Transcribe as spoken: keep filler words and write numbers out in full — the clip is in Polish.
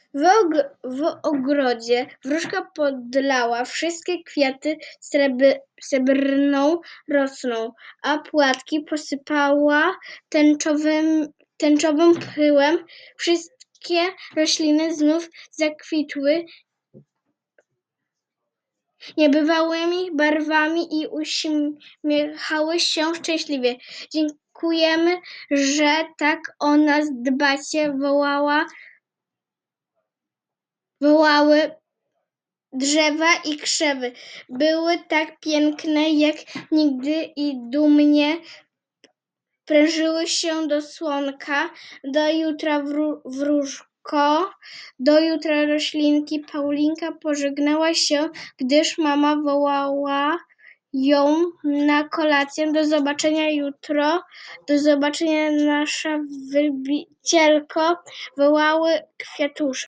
W, og- w ogrodzie wróżka podlała wszystkie kwiaty srebry, srebrną rosą, a płatki posypała tęczowym, tęczowym pyłem. Wszystkie rośliny znów zakwitły niebywałymi barwami i uśmiechały się szczęśliwie. Dziękujemy, że tak o nas dbacie, wołała, wołały drzewa i krzewy. Były tak piękne jak nigdy i dumnie prężyły się do słonka. Do jutra, wró- wróżko, do jutra, roślinki. Paulinka pożegnała się, gdyż mama wołała ją na kolację. Do zobaczenia jutro, do zobaczenia, nasza wielbicielko, wołały kwiatuszki.